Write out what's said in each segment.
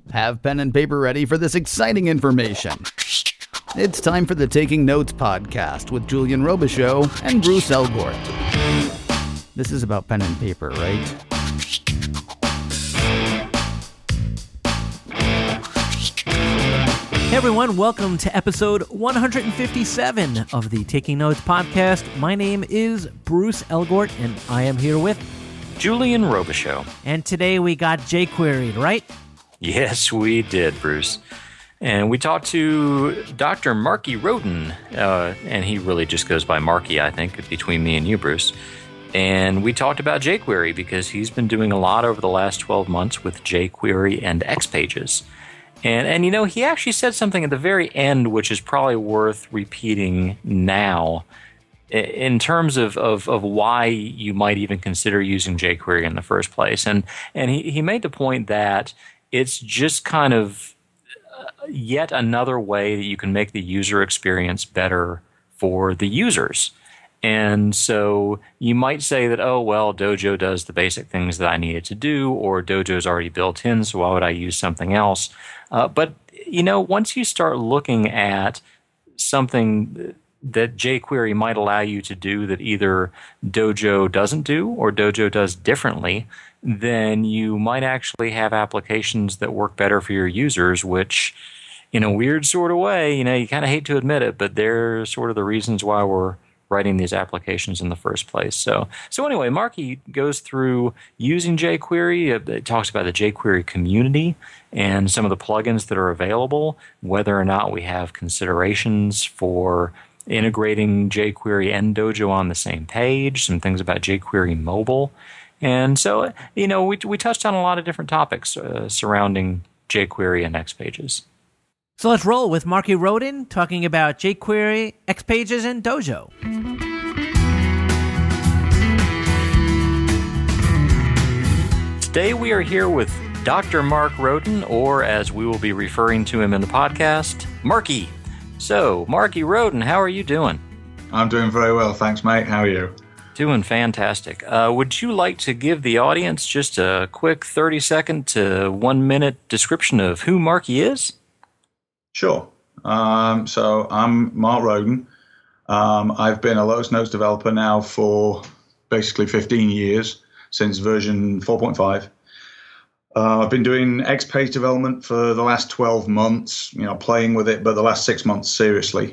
Have pen and paper ready for this exciting information. It's time for the Taking Notes podcast with Julian Robichaux and Bruce Elgort. This is about pen and paper, right? Hey everyone, welcome to episode 157 of the Taking Notes podcast. My name is Bruce Elgort, and I am here with Julian Robichaux. And today we got jQueried, right? Yes, we did, Bruce. And we talked to Dr. Marky Roden, and he really just goes by Marky, I think, between me and you, Bruce. And we talked about jQuery because he's been doing a lot over the last 12 months with jQuery and XPages. And you know, he actually said something at the very end which is probably worth repeating now in terms of why you might even consider using jQuery in the first place. And he made the point that it's just kind of yet another way that you can make the user experience better for the users. And so you might say that, oh, well, Dojo does the basic things that I needed to do, or Dojo's already built in, so why would I use something else? But, you know, once you start looking at something that jQuery might allow you to do that either Dojo doesn't do or Dojo does differently, then you might actually have applications that work better for your users, which, in a weird sort of way, you know, you kind of hate to admit it, but they're sort of the reasons why we're writing these applications in the first place. So anyway, Marky goes through using jQuery. It talks about the jQuery community and some of the plugins that are available, whether or not we have considerations for integrating jQuery and Dojo on the same page, some things about jQuery mobile. And so, you know, we touched on a lot of different topics surrounding jQuery and XPages. So let's roll with Marky Roden talking about jQuery, XPages, and Dojo. Today we are here with Dr. Mark Roden, or as we will be referring to him in the podcast, Marky. So, Marky Roden, how are you doing? I'm doing very well, thanks, mate. How are you? Doing fantastic. Would you like to give the audience just a quick 30-second to 1 minute description of who Marky is? Sure. So I'm Mark Roden. I've been a Lotus Notes developer now for basically 15 years, since version 4.5. I've been doing XPage development for the last 12 months, you know, playing with it, but the last 6 months seriously.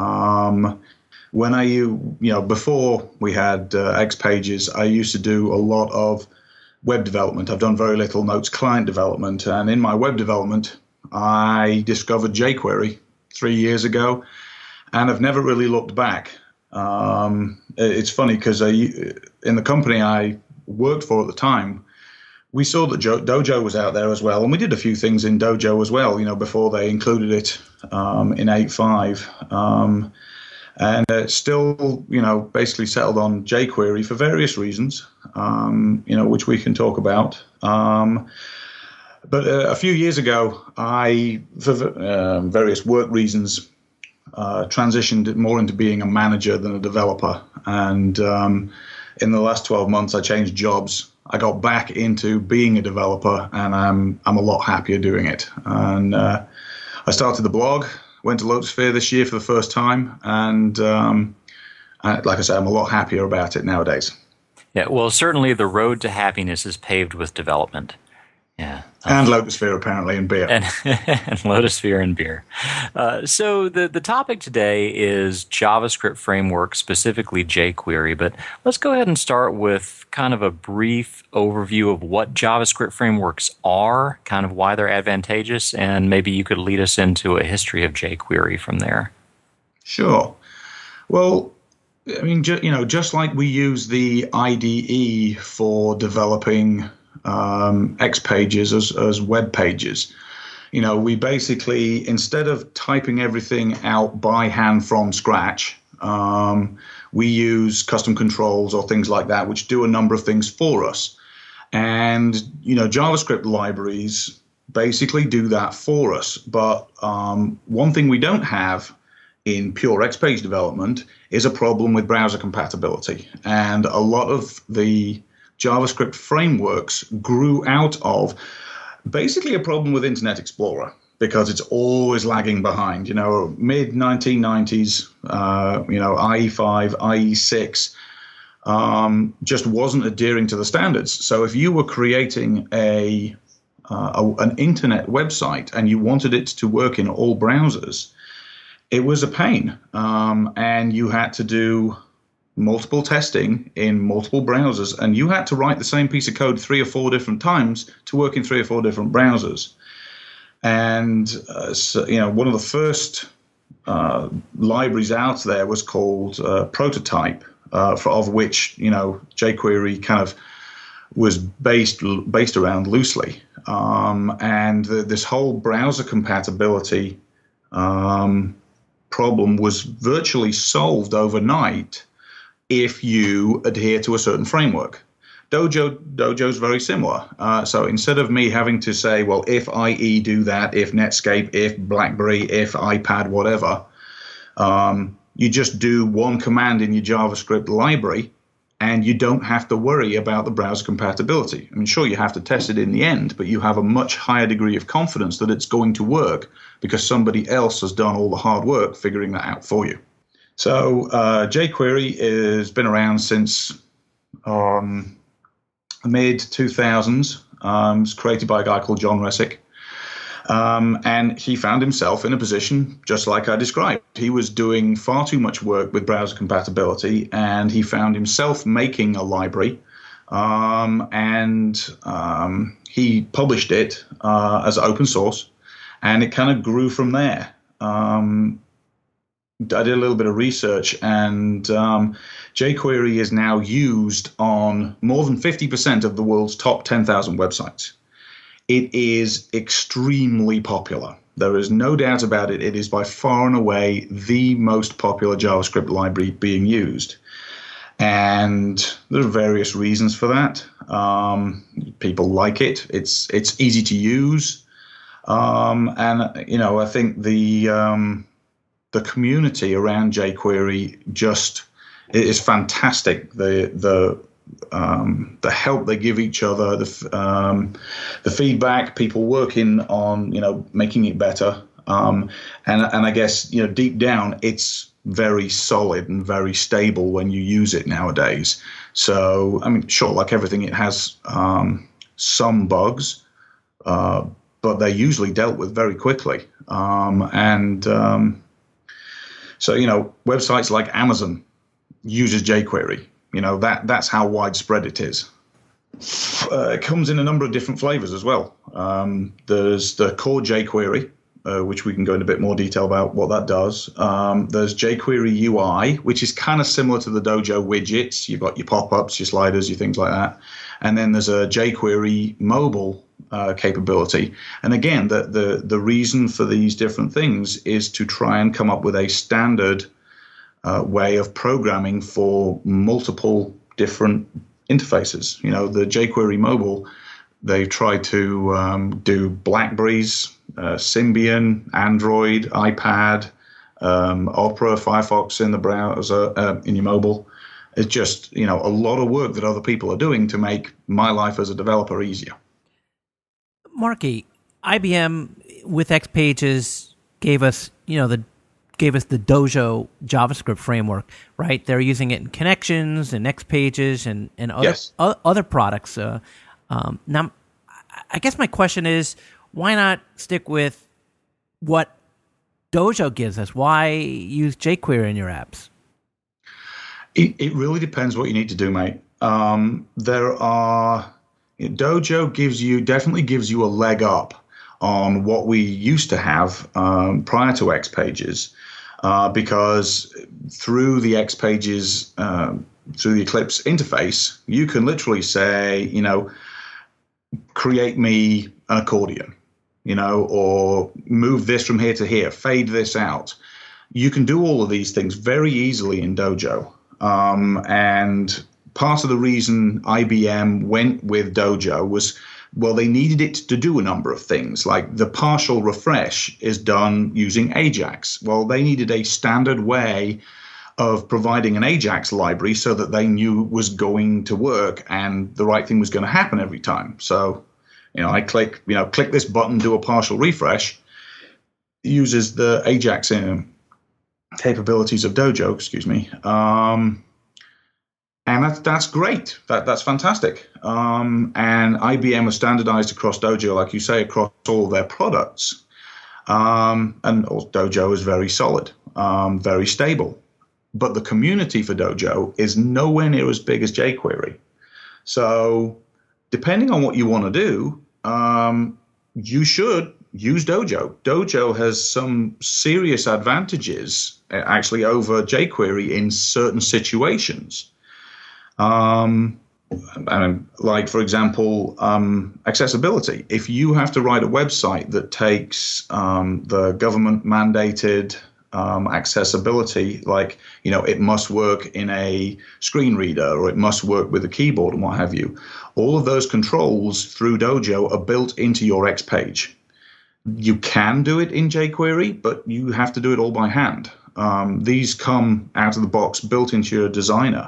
Before we had XPages, I used to do a lot of web development. I've done very little Notes client development, and in my web development, I discovered jQuery 3 years ago, and I've never really looked back. It's funny because in the company I worked for at the time, we saw that Dojo was out there as well, and we did a few things in Dojo as well, you know, before they included it in 8.5. And it's still, you know, basically settled on jQuery for various reasons, you know, which we can talk about. But a few years ago, I, for various work reasons, transitioned more into being a manager than a developer. And in the last 12 months, I changed jobs. I got back into being a developer, and I'm a lot happier doing it. And I started the blog, went to Lotusphere this year for the first time, and like I said, I'm a lot happier about it nowadays. Yeah, well, certainly the road to happiness is paved with development. Yeah. And Lotusphere, apparently, and beer. And Lotusphere and beer. So the topic today is JavaScript framework, specifically jQuery. But let's go ahead and start with kind of a brief overview of what JavaScript frameworks are, kind of why they're advantageous, and maybe you could lead us into a history of jQuery from there. Sure. Well, I mean, just like we use the IDE for developing XPages as web pages. You know, we basically, instead of typing everything out by hand from scratch, we use custom controls or things like that, which do a number of things for us. And, you know, JavaScript libraries basically do that for us. But one thing we don't have in pure XPage development is a problem with browser compatibility. And a lot of the JavaScript frameworks grew out of Basically a problem with Internet Explorer, because it's always lagging behind. Mid 1990s, IE5, IE6 just wasn't adhering to the standards. So if you were creating an internet website and you wanted it to work in all browsers, it was a pain, and you had to do multiple testing in multiple browsers, and you had to write the same piece of code 3 or 4 different times to work in 3 or 4 different browsers. And one of the first libraries out there was called Prototype, of which jQuery kind of was based around loosely, and this whole browser compatibility problem was virtually solved overnight if you adhere to a certain framework. Dojo's very similar. So instead of me having to say, well, if IE do that, if Netscape, if BlackBerry, if iPad, whatever, you just do one command in your JavaScript library, and you don't have to worry about the browser compatibility. I mean, sure, you have to test it in the end, but you have a much higher degree of confidence that it's going to work because somebody else has done all the hard work figuring that out for you. So jQuery has been around since mid-2000s. It was created by a guy called John Resick. And he found himself in a position just like I described. He was doing far too much work with browser compatibility, and he found himself making a library, and he published it as open source, and it kind of grew from there. I did a little bit of research, and jQuery is now used on more than 50% of the world's top 10,000 websites. It is extremely popular. There is no doubt about it. It is by far and away the most popular JavaScript library being used. And there are various reasons for that. People like it. It's easy to use. And, I think the community around jQuery just is fantastic. The help they give each other, the feedback, people working on making it better, and I guess deep down it's very solid and very stable when you use it nowadays. So I mean, sure, like everything, it has some bugs, but they're usually dealt with very quickly, so websites like Amazon uses jQuery. That's how widespread it is. It comes in a number of different flavors as well. There's the core jQuery, which we can go into a bit more detail about what that does. There's jQuery UI, which is kind of similar to the Dojo widgets. You've got your pop-ups, your sliders, your things like that. And then there's a jQuery mobile capability. And again, the reason for these different things is to try and come up with a standard way of programming for multiple different interfaces. The jQuery mobile, they try to do BlackBerries, Symbian, Android, iPad, Opera, Firefox in the browser, in your mobile. It's just, a lot of work that other people are doing to make my life as a developer easier. Marky, IBM with XPages gave us, the Dojo JavaScript framework, right? They're using it in Connections and XPages and other Yes. Other products. Now, I guess my question is, why not stick with what Dojo gives us? Why use jQuery in your apps? It really depends what you need to do, mate. Dojo definitely gives you a leg up on what we used to have prior to XPages, because through the XPages, through the Eclipse interface, you can literally say, create me an accordion, or move this from here to here, fade this out. You can do all of these things very easily in Dojo. And part of the reason IBM went with Dojo was, well, they needed it to do a number of things. Like the partial refresh is done using Ajax. Well, they needed a standard way of providing an Ajax library so that they knew it was going to work and the right thing was going to happen every time. So I click this button, do a partial refresh. It uses the Ajax capabilities of Dojo, and that's great. That's fantastic. And IBM has standardized across Dojo, like you say, across all their products. And Dojo is very solid, very stable. But the community for Dojo is nowhere near as big as jQuery. So depending on what you want to do, you should use Dojo. Dojo has some serious advantages, actually, over jQuery in certain situations. Like, for example, accessibility. If you have to write a website that takes the government-mandated accessibility, like, it must work in a screen reader or it must work with a keyboard and what have you, all of those controls through Dojo are built into your X page. You can do it in jQuery, but you have to do it all by hand. These come out of the box built into your designer.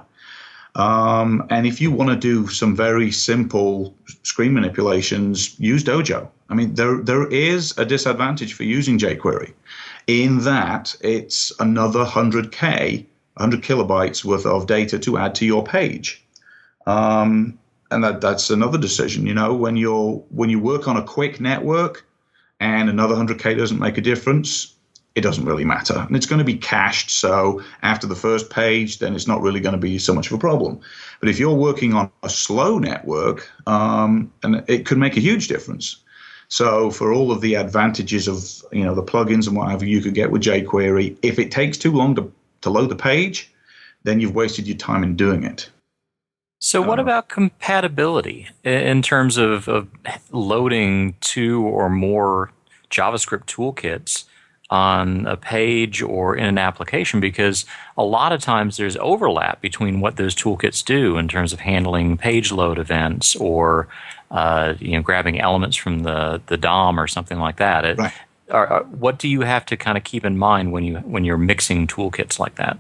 And if you want to do some very simple screen manipulations, use Dojo. I mean, there is a disadvantage for using jQuery in that it's another 100 kilobytes worth of data to add to your page. And that's another decision. When you work on a quick network and another 100K doesn't make a difference, it doesn't really matter. And it's going to be cached, so after the first page, then it's not really going to be so much of a problem. But if you're working on a slow network, and it could make a huge difference. So for all of the advantages of the plugins and whatever you could get with jQuery, if it takes too long to load the page, then you've wasted your time in doing it. So what about compatibility in terms of loading 2 or more JavaScript toolkits on a page or in an application? Because a lot of times there's overlap between what those toolkits do in terms of handling page load events or grabbing elements from the DOM or something like that. Right. What do you have to kind of keep in mind when you're mixing toolkits like that?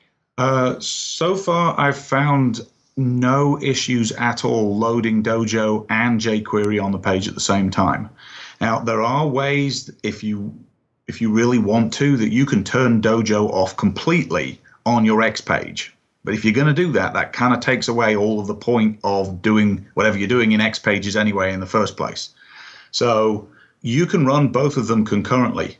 So far, I've found no issues at all loading Dojo and jQuery on the page at the same time. Now, there are ways, if you really want to, that you can turn Dojo off completely on your X page. But if you're going to do that, that kind of takes away all of the point of doing whatever you're doing in X pages anyway in the first place. So you can run both of them concurrently.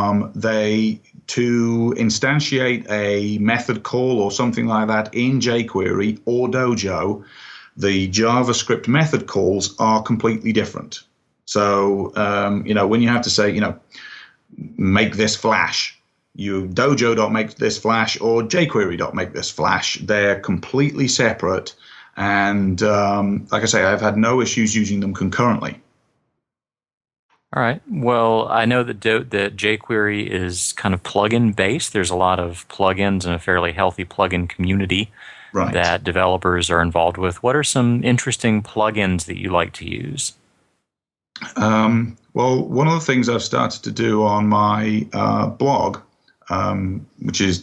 To instantiate a method call or something like that in jQuery or Dojo, the JavaScript method calls are completely different. So, when you have to say, make this flash, Dojo.make this flash or jQuery.make this flash, they're completely separate. And like I say, I've had no issues using them concurrently. All right. Well, I know that jQuery is kind of plugin based. There's a lot of plugins and a fairly healthy plugin community that developers are involved with. What are some interesting plugins that you like to use? Well, one of the things I've started to do on my blog, which is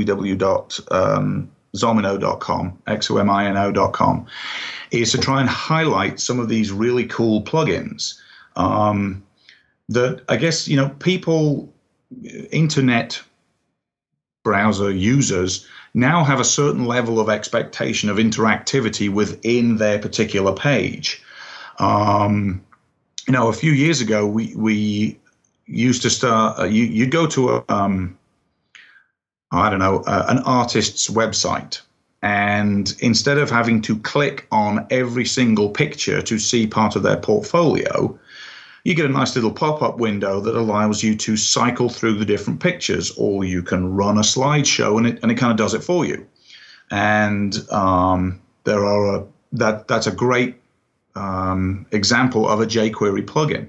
www.zomino.com, XOMINO.com, is to try and highlight some of these really cool plugins. That I guess, people, internet browser users now have a certain level of expectation of interactivity within their particular page. A few years ago, we used to start, you'd go to an artist's website. And instead of having to click on every single picture to see part of their portfolio, you get a nice little pop-up window that allows you to cycle through the different pictures, or you can run a slideshow and it kind of does it for you. And that's a great example of a jQuery plugin.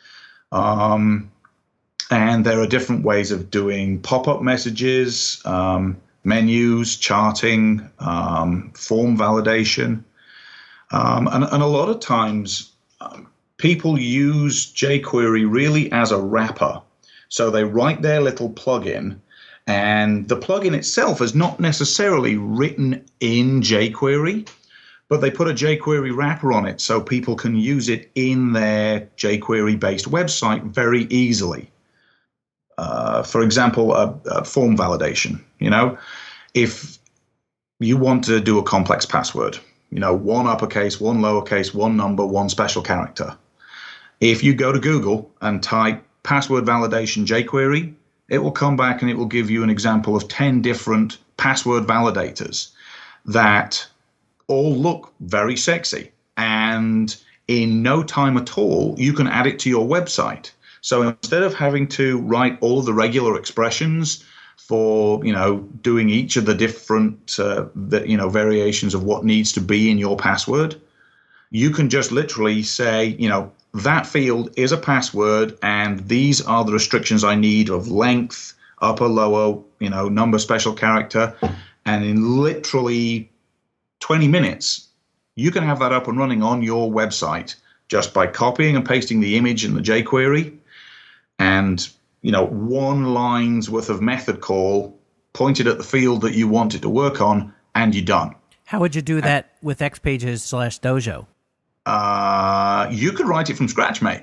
And there are different ways of doing pop-up messages, menus, charting, form validation. And a lot of times, people use jQuery really as a wrapper. So they write their little plugin, and the plugin itself is not necessarily written in jQuery, but they put a jQuery wrapper on it so people can use it in their jQuery-based website very easily. For example, a form validation. If you want to do a complex password, one uppercase, one lowercase, one number, one special character. If you go to Google and type password validation jQuery, it will come back and it will give you an example of 10 different password validators that all look very sexy. And in no time at all, you can add it to your website. So instead of having to write all of the regular expressions for, doing each of the different, variations of what needs to be in your password, you can just literally say, that field is a password, and these are the restrictions I need of length, upper, lower, number, special character. And in literally 20 minutes, you can have that up and running on your website just by copying and pasting the image in the jQuery and, one line's worth of method call pointed at the field that you want it to work on, and you're done. How would you do that with XPages/Dojo? You could write it from scratch, mate.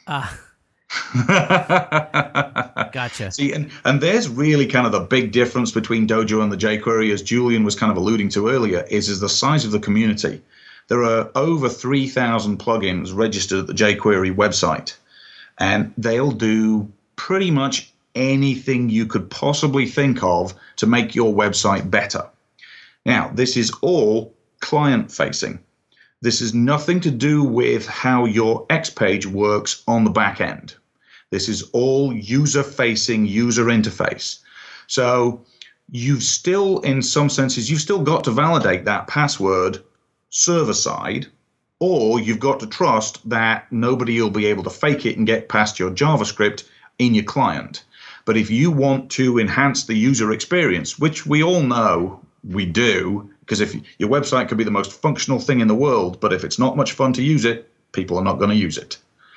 Gotcha. See, and there's really kind of the big difference between Dojo and the jQuery, as Julian was kind of alluding to earlier, is the size of the community. There are over 3,000 plugins registered at the jQuery website, and they'll do pretty much anything you could possibly think of to make your website better. Now, this is all client-facing. This is nothing to do with how your X page works on the back end. This is all user-facing, user interface. So you've still, in some senses, you've still got to validate that password server-side, or you've got to trust that nobody will be able to fake it and get past your JavaScript in your client. But if you want to enhance the user experience, which we all know we do, because if your website could be the most functional thing in the world, but if it's not much fun to use it, people are not going to use it.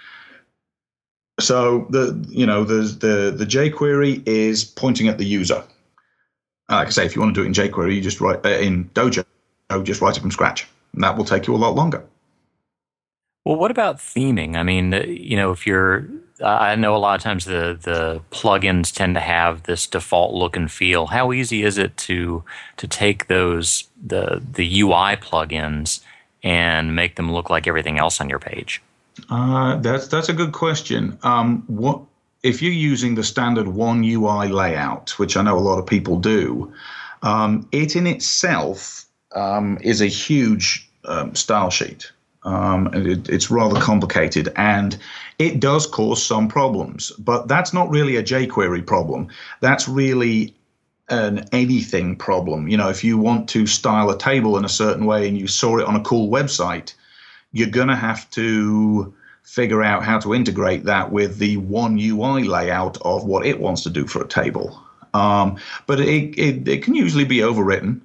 So the jQuery is pointing at the user. Like I say, if you want to do it in jQuery, you just write in Dojo, just write it from scratch, and that will take you a lot longer. Well, what about theming? I mean, if you're, I know a lot of times the plugins tend to have this default look and feel. How easy is it to take those the UI plugins and make them look like everything else on your page? That's a good question. What if you're using the standard One UI layout, which I know a lot of people do? It in itself is a huge style sheet. It's rather complicated, and it does cause some problems. But that's not really a jQuery problem. That's really an anything problem. If you want to style a table in a certain way and you saw it on a cool website, you're going to have to figure out how to integrate that with the One UI layout of what it wants to do for a table. But it can usually be overwritten.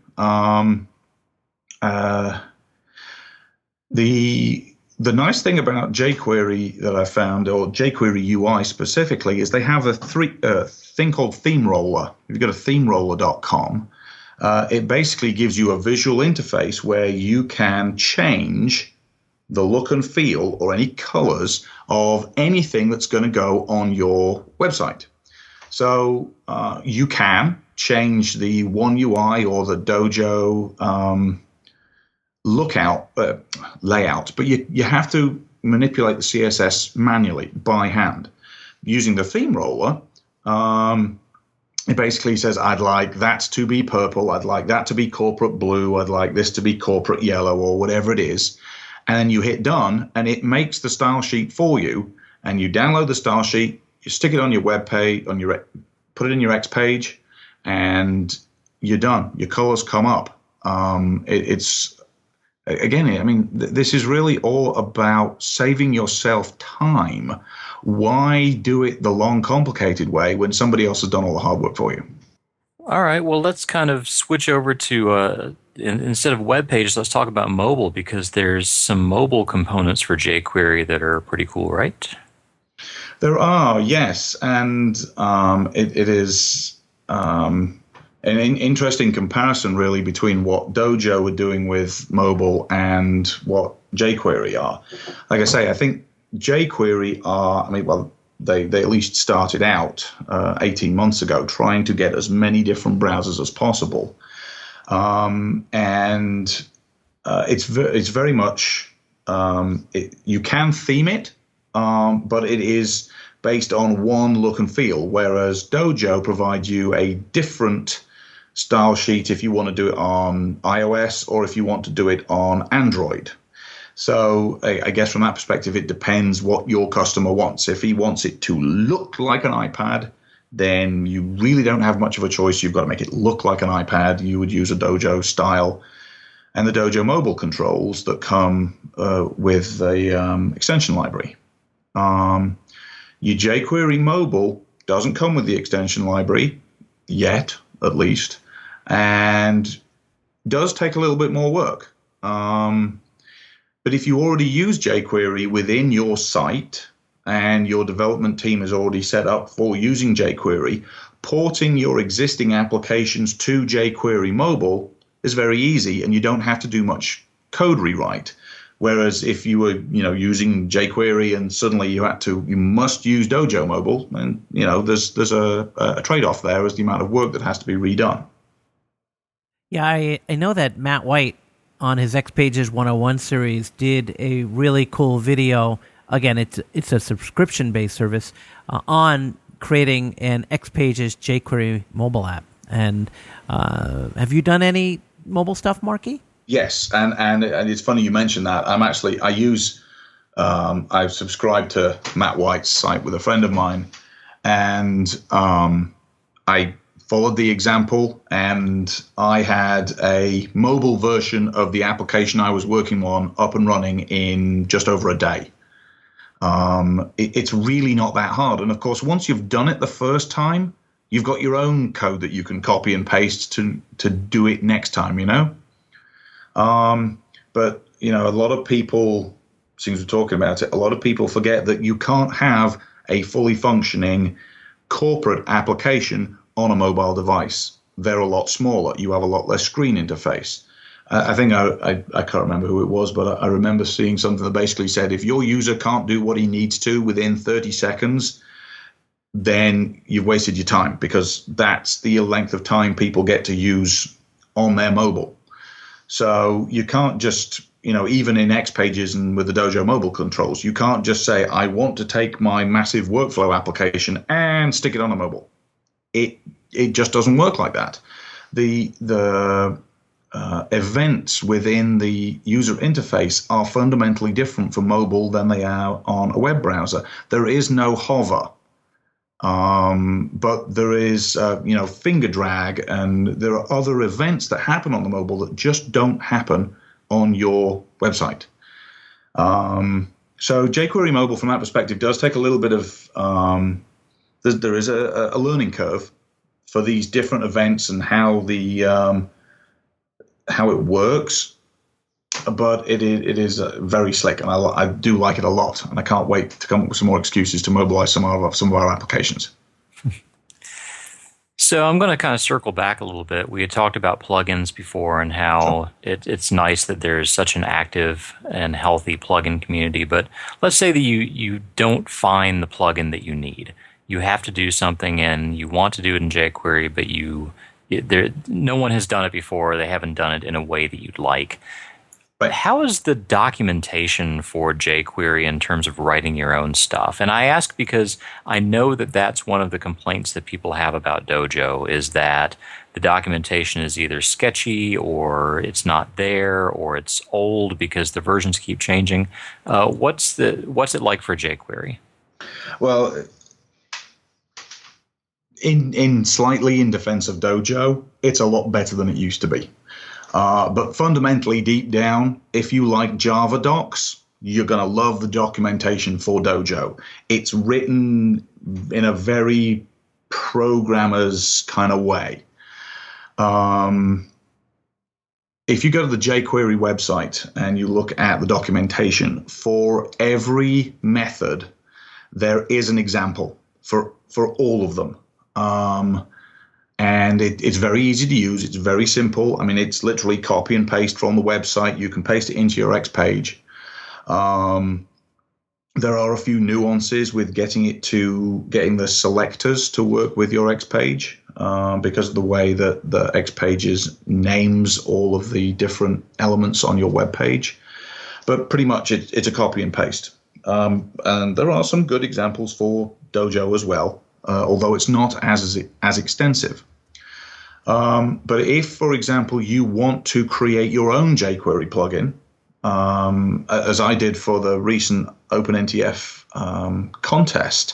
The nice thing about jQuery that I found, or jQuery UI specifically, is they have a thing called Theme Roller. If you go to themeroller.com, it basically gives you a visual interface where you can change the look and feel or any colors of anything that's going to go on your website. So you can change the One UI or the Dojo layout, but you have to manipulate the CSS manually by hand. Using the theme roller, it basically says, I'd like that to be purple, I'd like that to be corporate blue, I'd like this to be corporate yellow, or whatever it is. And then you hit done, and it makes the style sheet for you, and you download the style sheet, you stick it on your web page, put it in your X page, and you're done. Your colors come up. This is really all about saving yourself time. Why do it the long, complicated way when somebody else has done all the hard work for you? All right, well, let's kind of switch over to, instead of web pages, let's talk about mobile, because there's some mobile components for jQuery that are pretty cool, right? There are, yes, and it is an interesting comparison, really, between what Dojo are doing with mobile and what jQuery are. Like I say, I think jQuery are, they at least started out 18 months ago trying to get as many different browsers as possible. It's very much, you can theme it, but it is based on one look and feel, whereas Dojo provides you a different style sheet if you want to do it on iOS or if you want to do it on Android. So I guess from that perspective, it depends what your customer wants. If he wants it to look like an iPad, then you really don't have much of a choice. You've got to make it look like an iPad. You would use a Dojo style. And the Dojo mobile controls that come with the extension library. Your jQuery mobile doesn't come with the extension library yet, at least, and does take a little bit more work. But if you already use jQuery within your site and your development team is already set up for using jQuery, porting your existing applications to jQuery mobile is very easy, and you don't have to do much code rewrite. Whereas if you were, using jQuery and suddenly you must use Dojo mobile, and there's a trade-off there as the amount of work that has to be redone. Yeah, I know that Matt White on his XPages 101 series did a really cool video. Again, it's a subscription-based service on creating an XPages jQuery mobile app. And have you done any mobile stuff, Marky? Yes, and it's funny you mentioned that. I've subscribed to Matt White's site with a friend of mine, and I followed the example, and I had a mobile version of the application I was working on up and running in just over a day. It's really not that hard. And of course, once you've done it the first time, you've got your own code that you can copy and paste to do it next time, But, a lot of people, since we're talking about it, a lot of people forget that you can't have a fully functioning corporate application on a mobile device. They're a lot smaller. You have a lot less screen interface. I think I can't remember who it was, but I remember seeing something that basically said if your user can't do what he needs to within 30 seconds, then you've wasted your time, because that's the length of time people get to use on their mobile. So you can't just, even in XPages and with the Dojo mobile controls, you can't just say, I want to take my massive workflow application and stick it on a mobile. It just doesn't work like that. The events within the user interface are fundamentally different for mobile than they are on a web browser. There is no hover. But there is, finger drag, and there are other events that happen on the mobile that just don't happen on your website. So jQuery mobile, from that perspective, does take a little bit of, there is a learning curve for these different events and how how it works. But it is very slick, and I do like it a lot, and I can't wait to come up with some more excuses to mobilize some of our applications. So I'm going to kind of circle back a little bit. We had talked about plugins before and how it's nice that there's such an active and healthy plugin community. But let's say that you don't find the plugin that you need. You have to do something, and you want to do it in jQuery, but no one has done it before. They haven't done it in a way that you'd like. But how is the documentation for jQuery in terms of writing your own stuff? And I ask because I know that that's one of the complaints that people have about Dojo, is that the documentation is either sketchy, or it's not there, or it's old because the versions keep changing. What's it like for jQuery? Well, in slightly in defense of Dojo, it's a lot better than it used to be. But fundamentally, deep down, if you like Java docs, you're going to love the documentation for Dojo. It's written in a very programmer's kind of way. If you go to the jQuery website and you look at the documentation, for every method, there is an example for all of them. And it's very easy to use. It's very simple. I mean, it's literally copy and paste from the website. You can paste it into your X page. There are a few nuances with getting the selectors to work with your X page because of the way that the X pages names all of the different elements on your web page. But pretty much it's a copy and paste. And there are some good examples for Dojo as well, although it's not as extensive. But if, for example, you want to create your own jQuery plugin, as I did for the recent OpenNTF contest,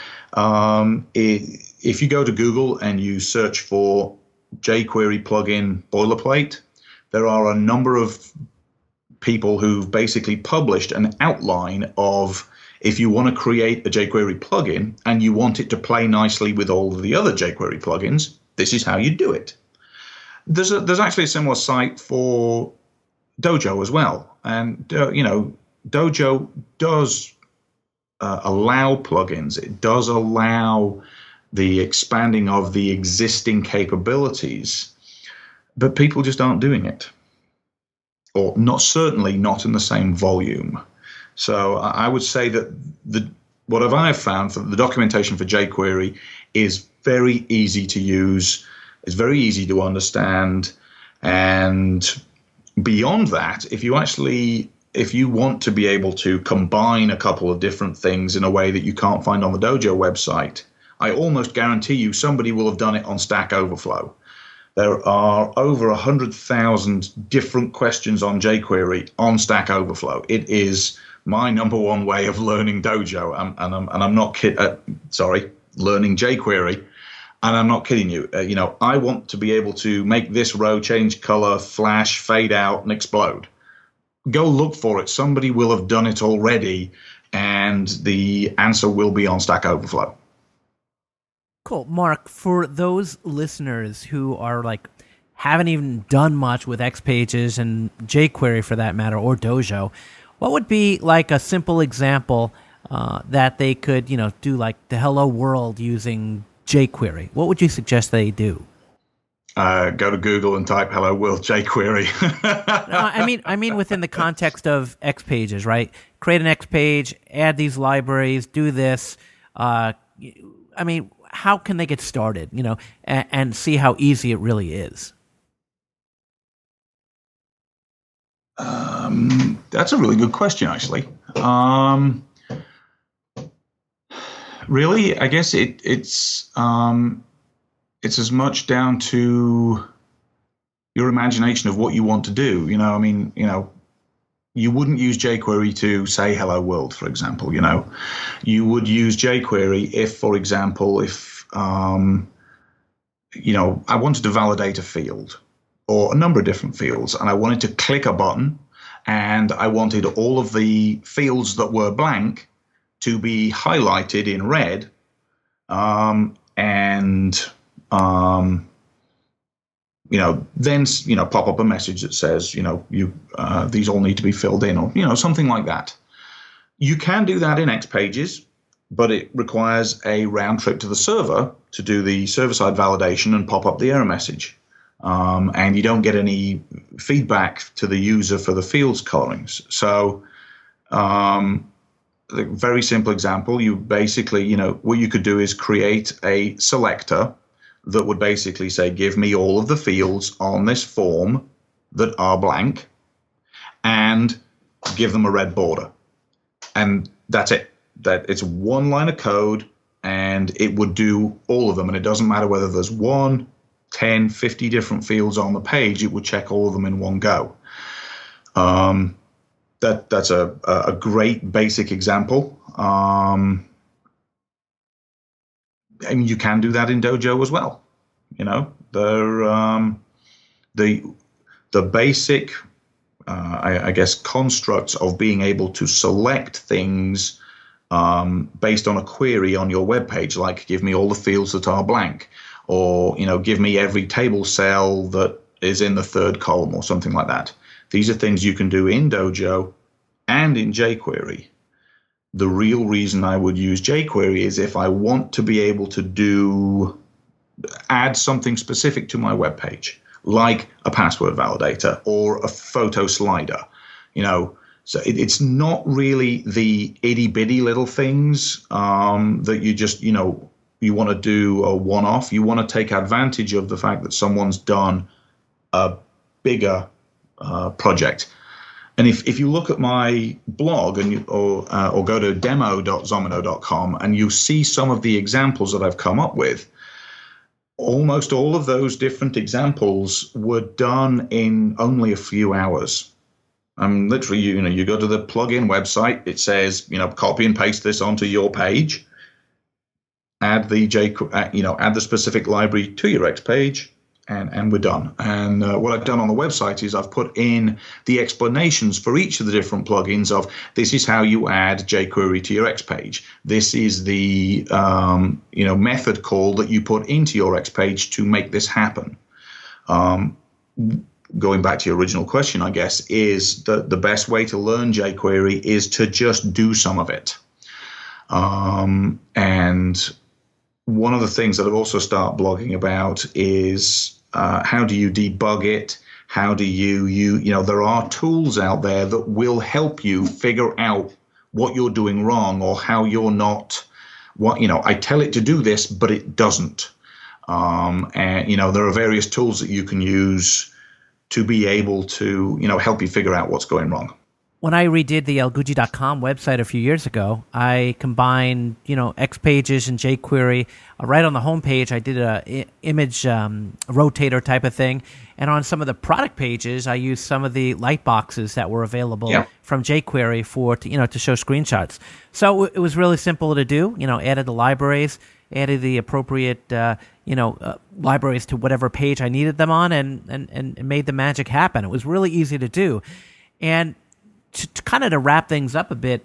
if you go to Google and you search for jQuery plugin boilerplate, there are a number of people who've basically published an outline of if you want to create a jQuery plugin and you want it to play nicely with all of the other jQuery plugins, this is how you do it. There's actually a similar site for Dojo as well. And, Dojo does allow plugins. It does allow the expanding of the existing capabilities, but people just aren't doing it. Or certainly not in the same volume. So I would say that what I have found for the documentation for jQuery is very easy to use, it's very easy to understand, and beyond that, if you want to be able to combine a couple of different things in a way that you can't find on the Dojo website, I almost guarantee you somebody will have done it on Stack Overflow. There are over 100,000 different questions on jQuery on Stack Overflow. It is my number one way of learning Dojo, and I'm not learning jQuery, and I'm not kidding you. I want to be able to make this row change color, flash, fade out, and explode. Go look for it. Somebody will have done it already, and the answer will be on Stack Overflow. Cool. Mark, for those listeners who are haven't even done much with X Pages and jQuery for that matter, or Dojo, what would be a simple example that they could, do the hello world using jQuery? What would you suggest they do? Go to Google and type hello world jQuery. No, I mean within the context of X Pages, right? Create an X page, add these libraries, do this. How can they get started, and see how easy it really is? That's a really good question, actually. Really, I guess it's as much down to your imagination of what you want to do. You wouldn't use jQuery to say hello world, for example. You would use jQuery if, for example, I wanted to validate a field or a number of different fields, and I wanted to click a button, and I wanted all of the fields that were blank to be highlighted in red, then pop up a message that says, these all need to be filled in, or something like that. You can do that in X Pages, but it requires a round trip to the server to do the server-side validation and pop up the error message. And you don't get any feedback to the user for the fields colorings. So, a very simple example, you basically, what you could do is create a selector that would basically say, give me all of the fields on this form that are blank, and give them a red border. And that's it. It's one line of code, and it would do all of them. And it doesn't matter whether there's 1, 10, 50 different fields on the page, it would check all of them in one go. That's a great basic example. You can do that in Dojo as well. The basic, I guess, constructs of being able to select things based on a query on your web page, like give me all the fields that are blank, or give me every table cell that is in the third column, or something like that. These are things you can do in Dojo and in jQuery. The real reason I would use jQuery is if I want to be able to do add something specific to my web page, like a password validator or a photo slider, So it's not really the itty-bitty little things that you just, you want to do a one-off. You want to take advantage of the fact that someone's done a bigger project. And if you look at my blog or go to demo.zomino.com and you see some of the examples that I've come up with, almost all of those different examples were done in only a few hours. Literally, you go to the plugin website. It says, copy and paste this onto your page. Add the specific library to your X page, and we're done. And what I've done on the website is I've put in the explanations for each of the different plugins of this is how you add jQuery to your X page. This is the method call that you put into your X page to make this happen. Going back to your original question, I guess, is the best way to learn jQuery is to just do some of it. And one of the things that I've also started blogging about is how do you debug it? How do you there are tools out there that will help you figure out what you're doing wrong or how you're not, I tell it to do this, but it doesn't. And, there are various tools that you can use to be able to, help you figure out what's going wrong. When I redid the elguji.com website a few years ago, I combined, Xpages and jQuery. Right on the homepage, I did a image rotator type of thing. And on some of the product pages, I used some of the light boxes that were available from jQuery to show screenshots. So it was really simple to do. Added the libraries, added the appropriate libraries to whatever page I needed them on, and made the magic happen. It was really easy to do. And to wrap things up a bit,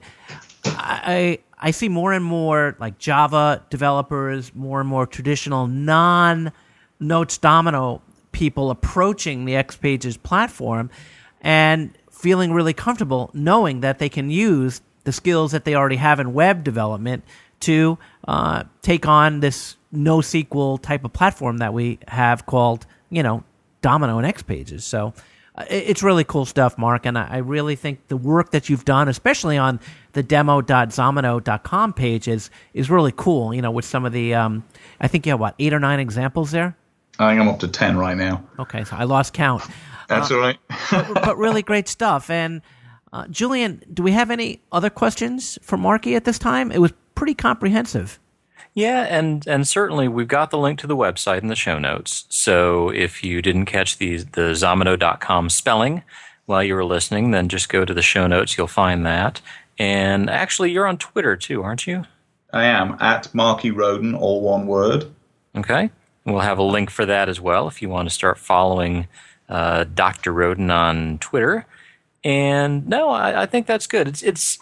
I see more and more like Java developers, more and more traditional non-Notes Domino people approaching the Xpages platform and feeling really comfortable knowing that they can use the skills that they already have in web development to take on this NoSQL type of platform that we have called, Domino and Xpages. So it's really cool stuff, Mark, and I really think the work that you've done, especially on the demo.zomino.com page, is really cool, with some of the, I think you have, 8 or 9 examples there? I think I'm up to 10 right now. Okay, so I lost count. That's all right. but really great stuff. And Julian, do we have any other questions for Marky at this time? It was pretty comprehensive. Yeah, and certainly we've got the link to the website in the show notes. So if you didn't catch the zomino.com spelling while you were listening, then just go to the show notes. You'll find that. And actually, you're on Twitter too, aren't you? I am, at Marky Roden, all one word. Okay. We'll have a link for that as well if you want to start following Dr. Roden on Twitter. And no, I think that's good. It's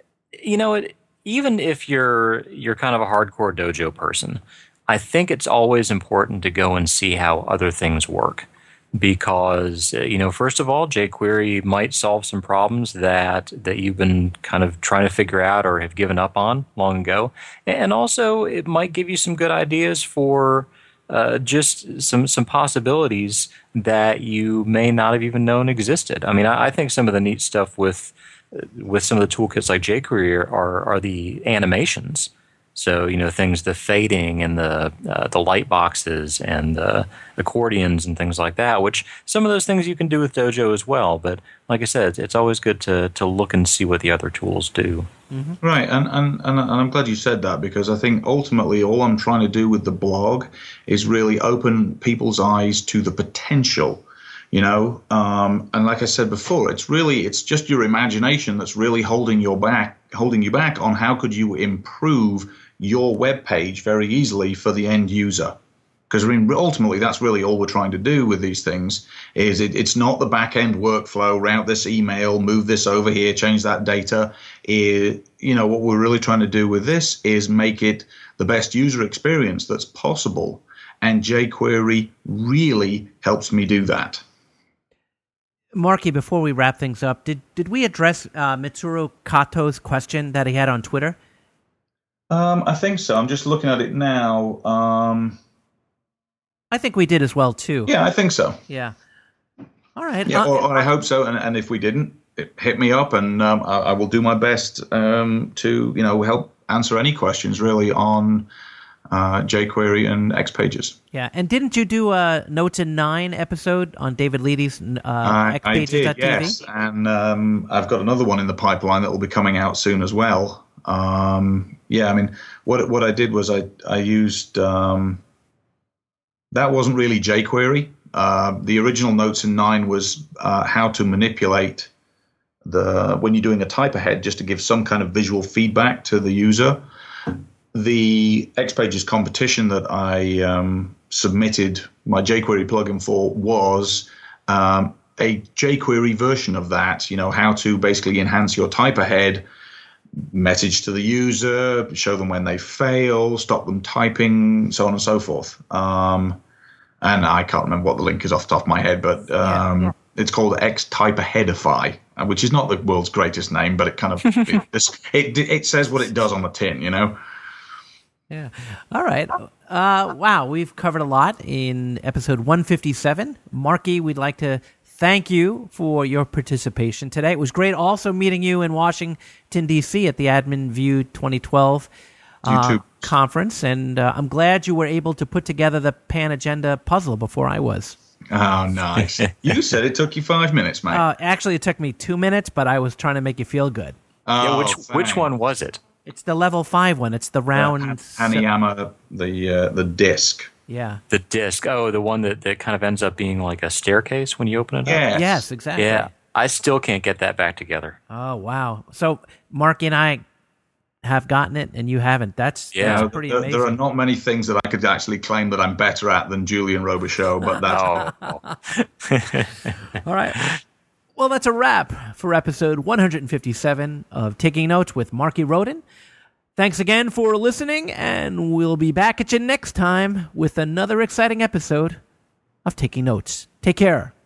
even if you're kind of a hardcore dojo person, I think it's always important to go and see how other things work. Because, first of all, jQuery might solve some problems that you've been kind of trying to figure out or have given up on long ago. And also, it might give you some good ideas for just some possibilities that you may not have even known existed. I mean, I think some of the neat stuff with some of the toolkits like jQuery are the animations. So, things, the fading and the light boxes and the accordions and things like that, which some of those things you can do with Dojo as well. But like I said, it's always good to look and see what the other tools do. Mm-hmm. Right, and I'm glad you said that, because I think ultimately all I'm trying to do with the blog is really open people's eyes to the potential. And like I said before, it's just your imagination that's really holding you back on how could you improve your web page very easily for the end user. Because ultimately that's really all we're trying to do with these things. Is it's not the back end workflow, route this email, move this over here, change that data. What we're really trying to do with this is make it the best user experience that's possible, and jQuery really helps me do that. Marky, before we wrap things up, did we address Mitsuru Kato's question that he had on Twitter? I think so. I'm just looking at it now. I think we did as well, too. Yeah, I think so. Yeah. All right. Yeah, or I hope so. And if we didn't, hit me up, and I will do my best to help answer any questions really on jQuery and Xpages. Yeah, and didn't you do a Notes in 9 episode on David Leedy's I Xpages.tv? did, yes, and I've got another one in the pipeline that will be coming out soon as well. Yeah, I mean, what I did was I used that wasn't really jQuery. The original Notes in 9 was how to manipulate when you're doing a type ahead, just to give some kind of visual feedback to the user. The Xpages competition that I submitted my jQuery plugin for was a jQuery version of that. How to basically enhance your type ahead, message to the user, show them when they fail, stop them typing, so on and so forth. And I can't remember what the link is off the top of my head, but it's called XTypeAheadify, which is not the world's greatest name, but it kind of it says what it does on the tin, Yeah. All right. Wow, we've covered a lot in episode 157. Marky, we'd like to thank you for your participation today. It was great also meeting you in Washington, D.C. at the Admin View 2012 conference, and I'm glad you were able to put together the Pan Agenda puzzle before I was. Oh, nice. You said it took you 5 minutes, mate. Actually, it took me 2 minutes, but I was trying to make you feel good. Yeah, which one was it? It's the level 5 one. It's the round... Hanayama, the disc. Yeah. The disc. Oh, the one that kind of ends up being like a staircase when you open it up? Yes, exactly. Yeah. I still can't get that back together. Oh, wow. So, Marky and I have gotten it, and you haven't. That's pretty amazing. There are not many things that I could actually claim that I'm better at than Julian Robichaux, but that's... All right. Well, that's a wrap for episode 157 of Taking Notes with Marky Roden. Thanks again for listening, and we'll be back at you next time with another exciting episode of Taking Notes. Take care.